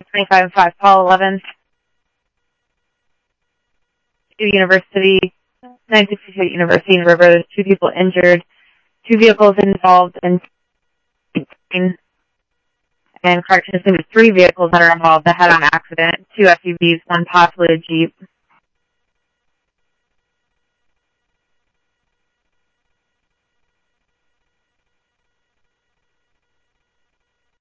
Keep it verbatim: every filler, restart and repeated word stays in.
twenty-five and five, Paul eleventh, University, nine sixty-two University in River. There's two people injured, two vehicles involved, and and correction, there's three vehicles that are involved. The head-on accident, two S U Vs, one possibly a Jeep.